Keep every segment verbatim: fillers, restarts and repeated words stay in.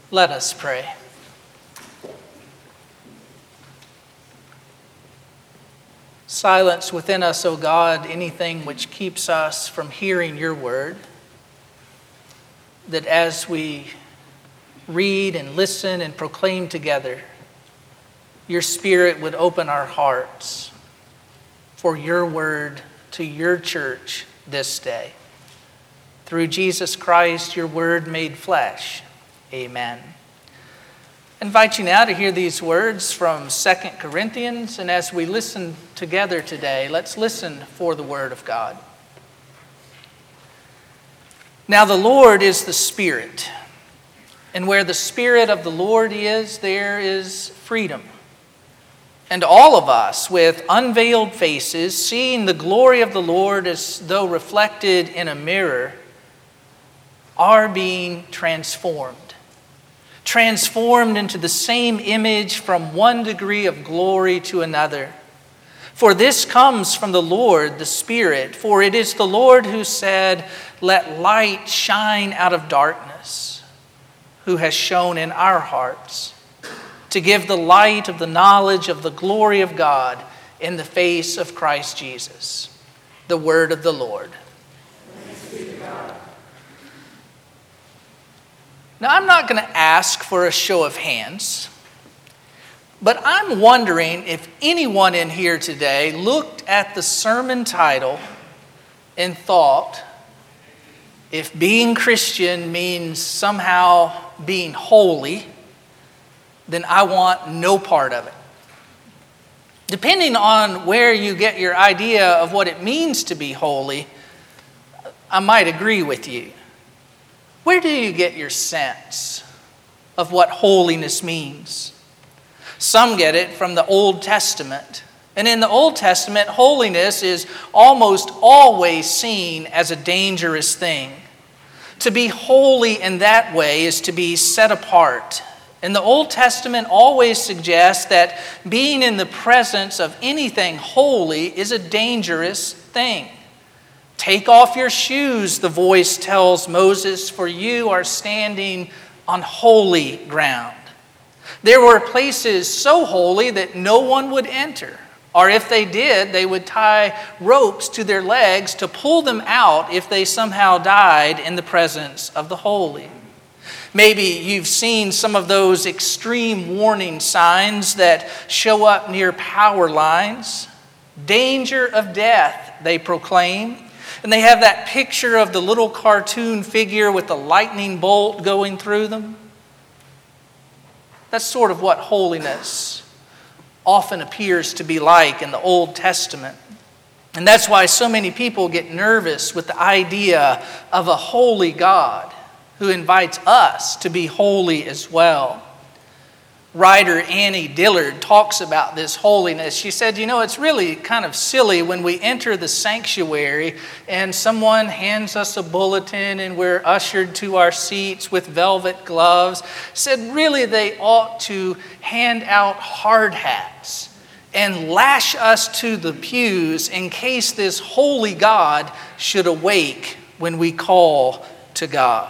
Let us pray. Silence within us, O God, anything which keeps us from hearing your word, that as we read and listen and proclaim together, your Spirit would open our hearts for your word to your church this day. Through Jesus Christ, your word made flesh. Amen. I invite you now to hear these words from Second Corinthians, and as we listen together today, let's listen for the word of God. Now the Lord is the Spirit, and where the Spirit of the Lord is, there is freedom. And all of us, with unveiled faces, seeing the glory of the Lord as though reflected in a mirror, are being transformed. Transformed into the same image from one degree of glory to another. For this comes from the Lord, the Spirit. For it is the Lord who said, "Let light shine out of darkness," who has shone in our hearts to give the light of the knowledge of the glory of God in the face of Christ Jesus. The word of the Lord. Thanks be to God. Now, I'm not going to ask for a show of hands, but I'm wondering if anyone in here today looked at the sermon title and thought, if being Christian means somehow being holy, then I want no part of it. Depending on where you get your idea of what it means to be holy, I might agree with you. Where do you get your sense of what holiness means? Some get it from the Old Testament. And in the Old Testament, holiness is almost always seen as a dangerous thing. To be holy in that way is to be set apart. And the Old Testament always suggests that being in the presence of anything holy is a dangerous thing. Take off your shoes, the voice tells Moses, for you are standing on holy ground. There were places so holy that no one would enter. Or if they did, they would tie ropes to their legs to pull them out if they somehow died in the presence of the holy. Maybe you've seen some of those extreme warning signs that show up near power lines. Danger of death, they proclaim. And they have that picture of the little cartoon figure with the lightning bolt going through them. That's sort of what holiness often appears to be like in the Old Testament. And that's why so many people get nervous with the idea of a holy God who invites us to be holy as well. Writer Annie Dillard talks about this holiness. She said, you know, it's really kind of silly when we enter the sanctuary and someone hands us a bulletin and we're ushered to our seats with velvet gloves. Said, really, they ought to hand out hard hats and lash us to the pews in case this holy God should awake when we call to God.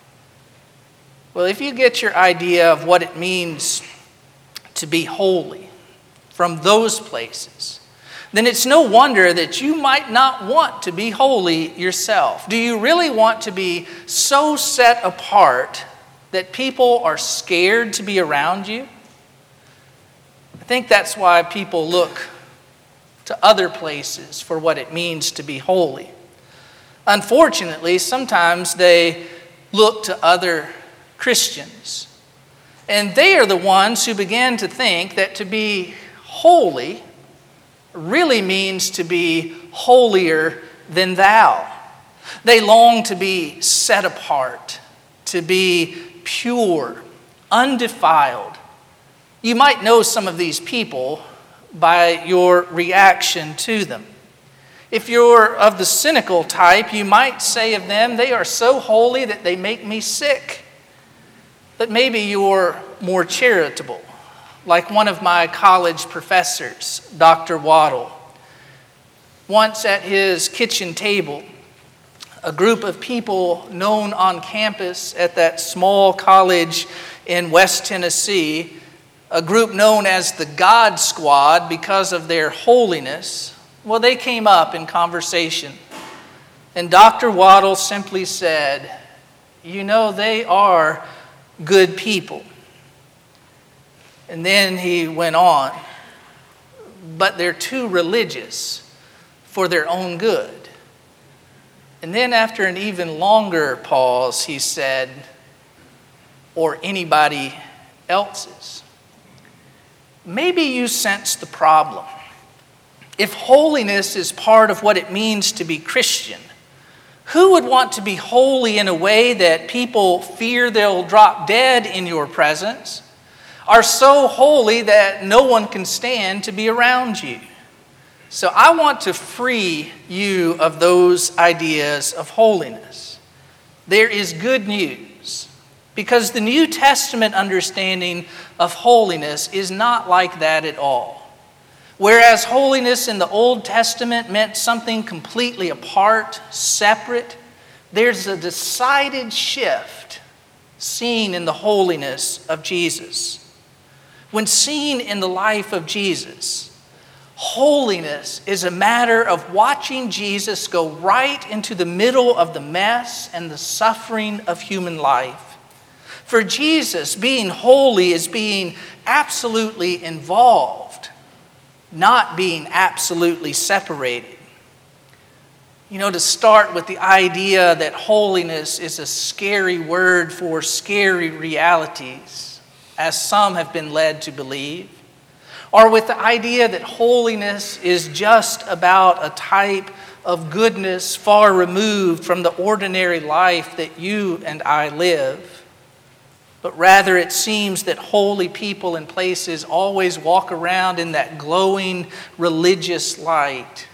Well, if you get your idea of what it means to be holy from those places, then it's no wonder that you might not want to be holy yourself. Do you really want to be so set apart that people are scared to be around you? I think that's why people look to other places for what it means to be holy. Unfortunately, sometimes they look to other Christians. And they are the ones who begin to think that to be holy really means to be holier than thou. They long to be set apart, to be pure, undefiled. You might know some of these people by your reaction to them. If you're of the cynical type, you might say of them, they are so holy that they make me sick. But maybe you're more charitable, like one of my college professors, Doctor Waddle. Once at his kitchen table, a group of people known on campus at that small college in West Tennessee, a group known as the God Squad because of their holiness. Well, they came up in conversation. And Doctor Waddle simply said, you know, they are good people. And then he went on, but they're too religious for their own good. And then after an even longer pause, he said, or anybody else's. Maybe you sense the problem. If holiness is part of what it means to be Christian, who would want to be holy in a way that people fear they'll drop dead in your presence, are so holy that no one can stand to be around you? So I want to free you of those ideas of holiness. There is good news, because the New Testament understanding of holiness is not like that at all. Whereas holiness in the Old Testament meant something completely apart, separate, there's a decided shift seen in the holiness of Jesus. When seen in the life of Jesus, holiness is a matter of watching Jesus go right into the middle of the mess and the suffering of human life. For Jesus, being holy is being absolutely involved, not being absolutely separated. You know, to start with the idea that holiness is a scary word for scary realities, as some have been led to believe, or with the idea that holiness is just about a type of goodness far removed from the ordinary life that you and I live. But rather it seems that holy people and places always walk around in that glowing religious light.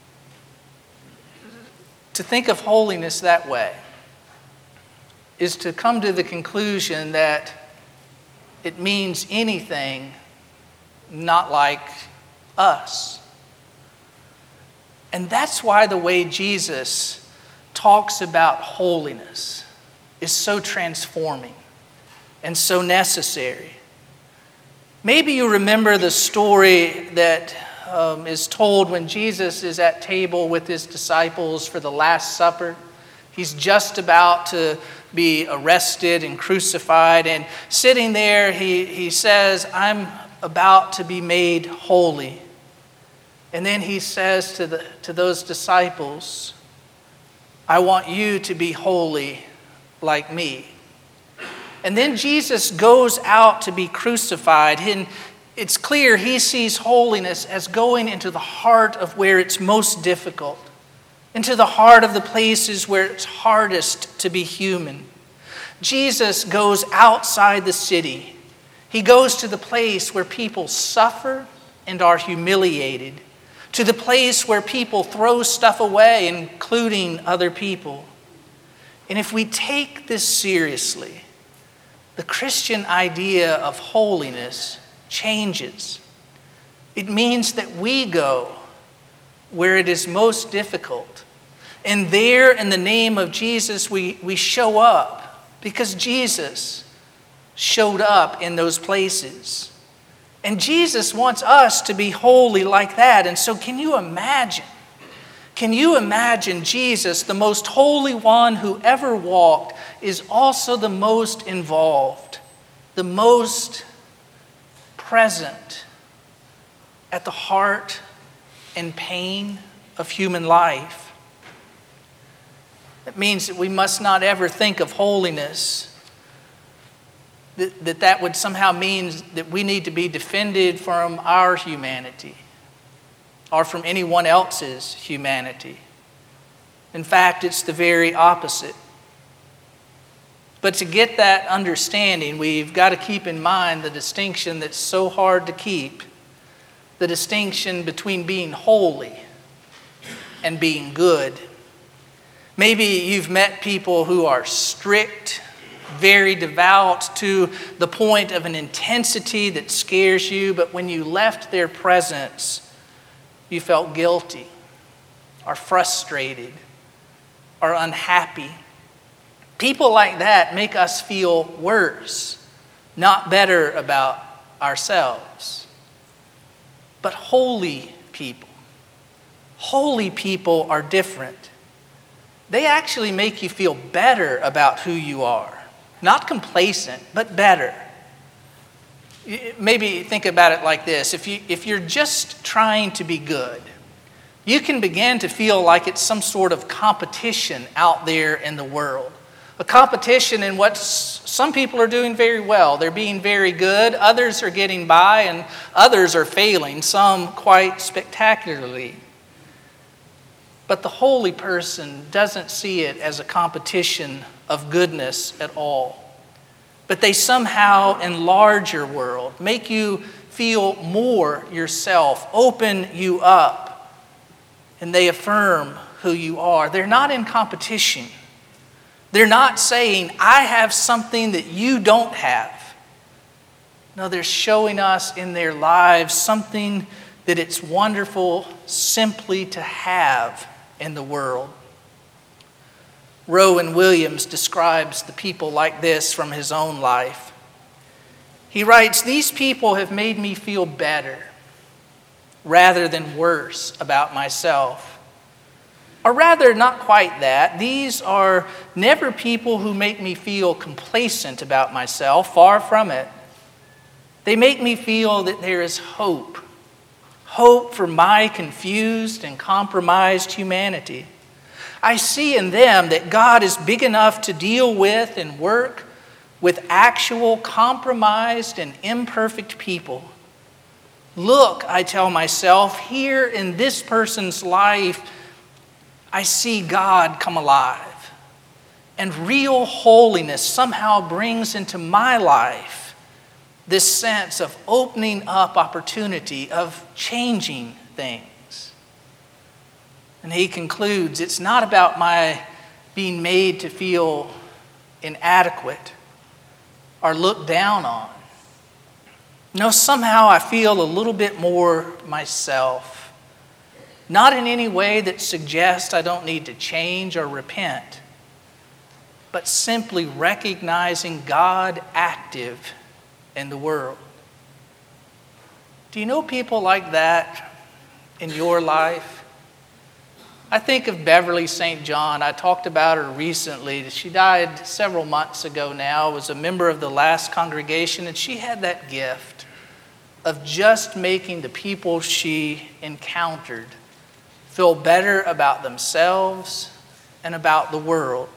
To think of holiness that way is to come to the conclusion that it means anything not like us. And that's why the way Jesus talks about holiness is so transforming and so necessary. Maybe you remember the story that um, is told when Jesus is at table with his disciples for the Last Supper. He's just about to be arrested and crucified, and sitting there, he, he says, I'm about to be made holy. And then he says to the to those disciples, I want you to be holy like me. And then Jesus goes out to be crucified, and it's clear he sees holiness as going into the heart of where it's most difficult, into the heart of the places where it's hardest to be human. Jesus goes outside the city. He goes to the place where people suffer and are humiliated, to the place where people throw stuff away, including other people. And if we take this seriously, the Christian idea of holiness changes. It means that we go where it is most difficult. And there, in the name of Jesus, we, we show up because Jesus showed up in those places. And Jesus wants us to be holy like that. And so can you imagine? Can you imagine Jesus, the most holy one who ever walked, is also the most involved, the most present at the heart and pain of human life? It means that we must not ever think of holiness that, that that would somehow mean that we need to be defended from our humanity or from anyone else's humanity. In fact, it's the very opposite. But to get that understanding, we've got to keep in mind the distinction that's so hard to keep, the distinction between being holy and being good. Maybe you've met people who are strict, very devout to the point of an intensity that scares you, but when you left their presence, you felt guilty, or frustrated, or unhappy. People like that make us feel worse not better about ourselves, but holy people. Holy people are different. They actually make you feel better about who you are. Not complacent, but better. Maybe think about it like this. If you, if you're just trying to be good, you can begin to feel like it's some sort of competition out there in the world. A competition in what some people are doing very well. They're being very good. Others are getting by, and others are failing, some quite spectacularly. But the holy person doesn't see it as a competition of goodness at all. But they somehow enlarge your world, make you feel more yourself, open you up, and they affirm who you are. They're not in competition. They're not saying, I have something that you don't have. No, they're showing us in their lives something that it's wonderful simply to have in the world. Rowan Williams describes the people like this from his own life. He writes, "These people have made me feel better rather than worse about myself. Or rather, not quite that. These are never people who make me feel complacent about myself, far from it. They make me feel that there is hope. Hope for my confused and compromised humanity. I see in them that God is big enough to deal with and work with actual compromised and imperfect people. Look, I tell myself, here in this person's life, I see God come alive. And real holiness somehow brings into my life this sense of opening up opportunity, of changing things." And he concludes, it's not about my being made to feel inadequate or looked down on. No, somehow I feel a little bit more myself. Not in any way that suggests I don't need to change or repent, but simply recognizing God active in the world. Do you know people like that in your life? I think of Beverly Saint John. I talked about her recently. She died several months ago now, was a member of the last congregation, and she had that gift of just making the people she encountered feel better about themselves and about the world.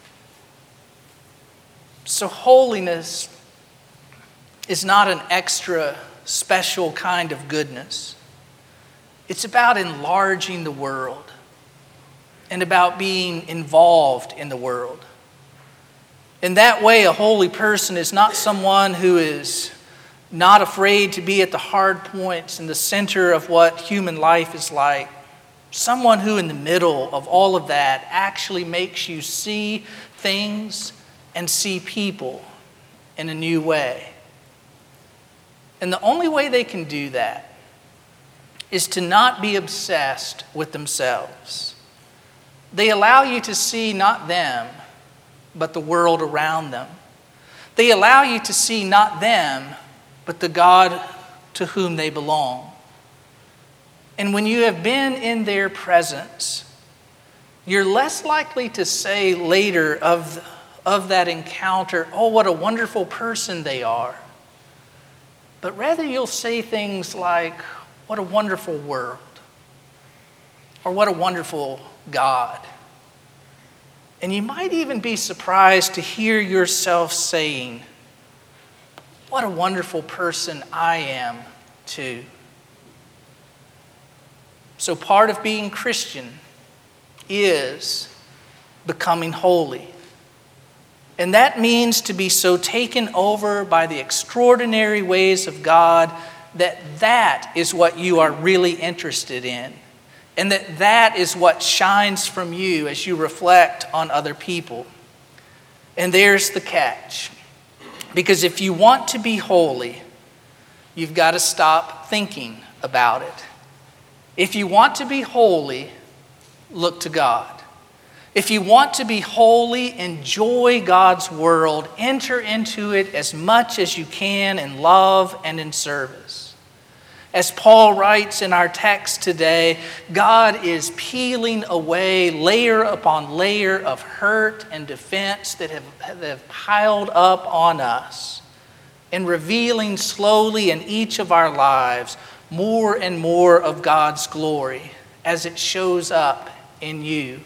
So holiness is not an extra special kind of goodness. It's about enlarging the world and about being involved in the world. In that way, a holy person is not someone who is not afraid to be at the hard points in the center of what human life is like. Someone who in the middle of all of that actually makes you see things and see people in a new way. And the only way they can do that is to not be obsessed with themselves. They allow you to see not them, but the world around them. They allow you to see not them, but the God to whom they belong. And when you have been in their presence, you're less likely to say later of, of that encounter, "Oh, what a wonderful person they are." But rather you'll say things like, "What a wonderful world," or "What a wonderful God." And you might even be surprised to hear yourself saying, "What a wonderful person I am too." So part of being Christian is becoming holy. And that means to be so taken over by the extraordinary ways of God that that is what you are really interested in. And that that is what shines from you as you reflect on other people. And there's the catch. Because if you want to be holy, you've got to stop thinking about it. If you want to be holy, look to God. If you want to be holy, enjoy God's world. Enter into it as much as you can in love and in service. As Paul writes in our text today, God is peeling away layer upon layer of hurt and defense that have, that have piled up on us, and revealing slowly in each of our lives more and more of God's glory as it shows up in you.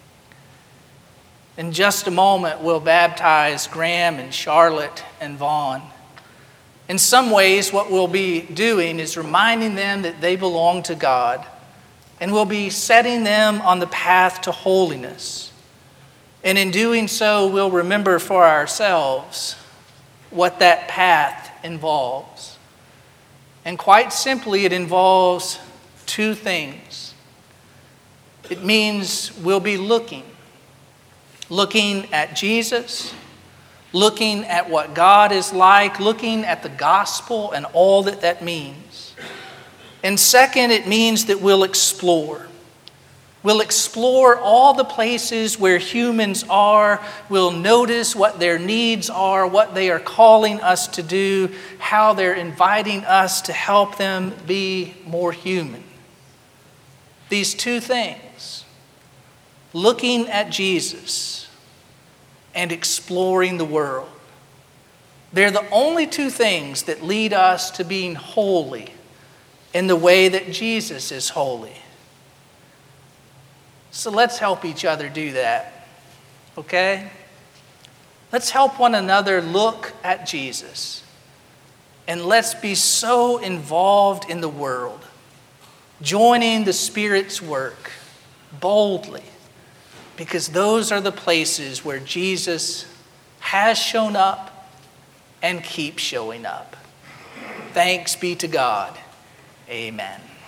In just a moment, we'll baptize Graham and Charlotte and Vaughn. In some ways, what we'll be doing is reminding them that they belong to God, and we'll be setting them on the path to holiness. And in doing so, we'll remember for ourselves what that path involves. And quite simply, it involves two things. It means we'll be looking, looking at Jesus, looking at what God is like, looking at the gospel and all that that means. And second, it means that we'll explore. We'll explore all the places where humans are. We'll notice what their needs are, what they are calling us to do, how they're inviting us to help them be more human. These two things, looking at Jesus and exploring the world, they're the only two things that lead us to being holy in the way that Jesus is holy. So let's help each other do that, okay? Let's help one another look at Jesus, and let's be so involved in the world, joining the Spirit's work boldly, because those are the places where Jesus has shown up and keeps showing up. Thanks be to God. Amen.